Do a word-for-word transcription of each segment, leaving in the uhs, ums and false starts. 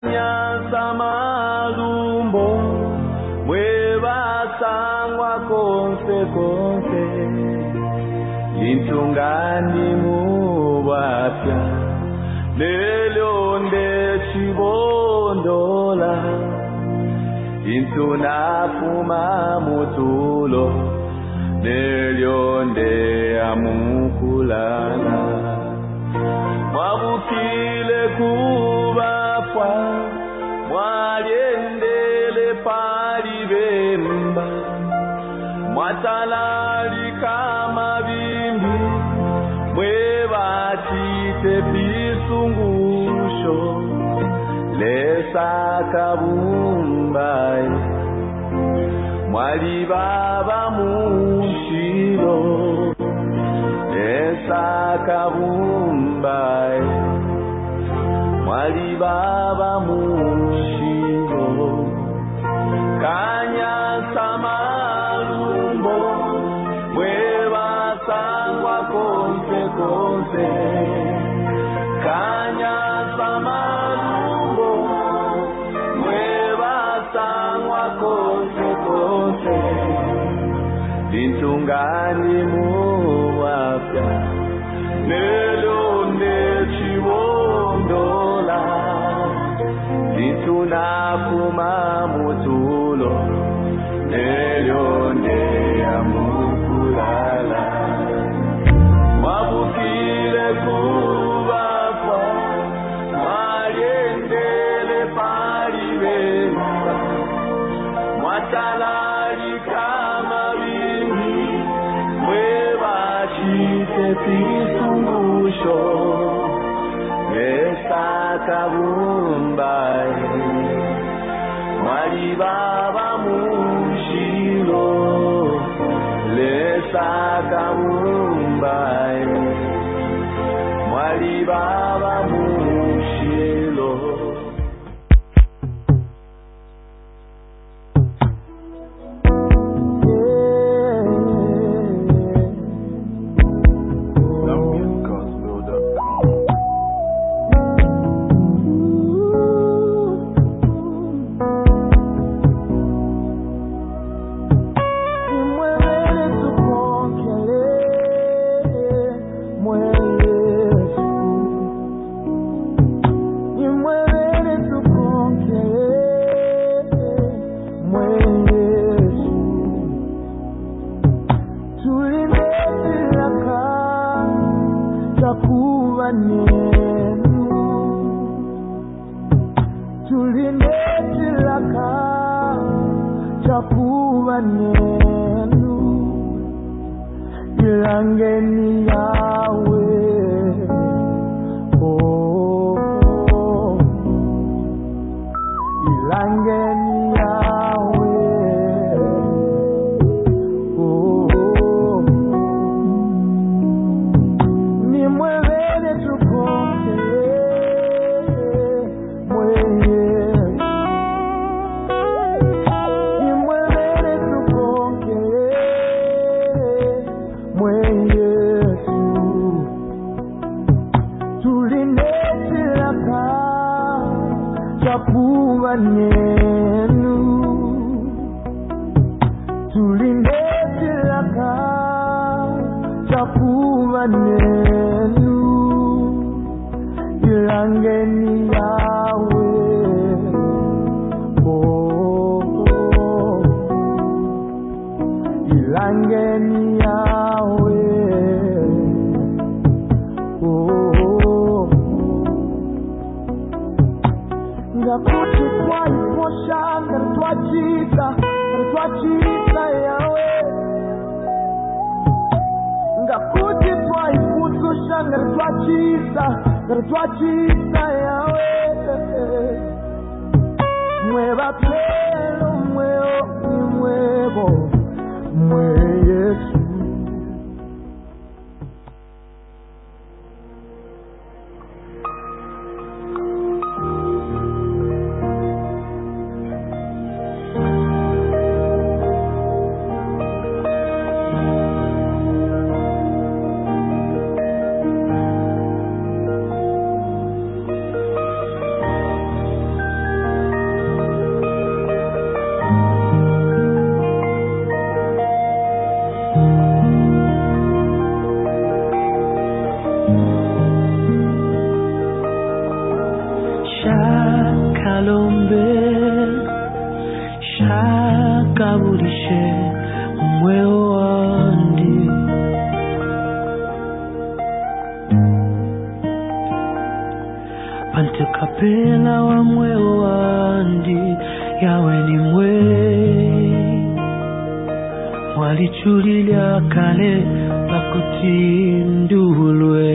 Nyasa malumbo mweva sangwa konse konse intungani mubapya lelo nde chibondola intunafuma mutulo lelo nde amukulala mwabukile kubapwa mwaliendele pali bemba mwatalali kama bimbi mwebatite pisungusho lesa kabumbaye mwali baba mushiro lesa kabumbaye mwali baba mushiro kanya samalumbo mweba sangwa konse konse kanya samalumbo mweba sangwa konse konse dintungani muwapya lelo ndechiwondola tunafuma mutulo lelo nde amukulala mwabukile kubapwa mwaliendele pali bemba mwatalali kama bimbi mwebachite pisungusho lesa kabumbaye mwali baba mushilo lesa kabumbaye mwali baba mushilo Ilangeni yawe oh, oh. Ilangeni yawe oh, oh. Ni mwevele tukonge mwenye ni mwevele tukonge Yesu tulinetilaka chakuwa nenu tulinetilaka chakuwa nenu ilangeni yawe oh, oh. Ilangeni yawe ngakuti kwa iposha ngatwachita ngatwachita yawe ngakuti kwa iputusha ngatwachita ngatwachita yawe mweba pelo mweo mwebo mwe Yesu shakalombe shakaburishe umweo wandi pantekapela wa mweo wandi yawe ni mwe mwalichulilya kale bakutindulwe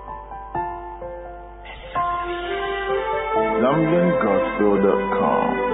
Zambian Gospel dot com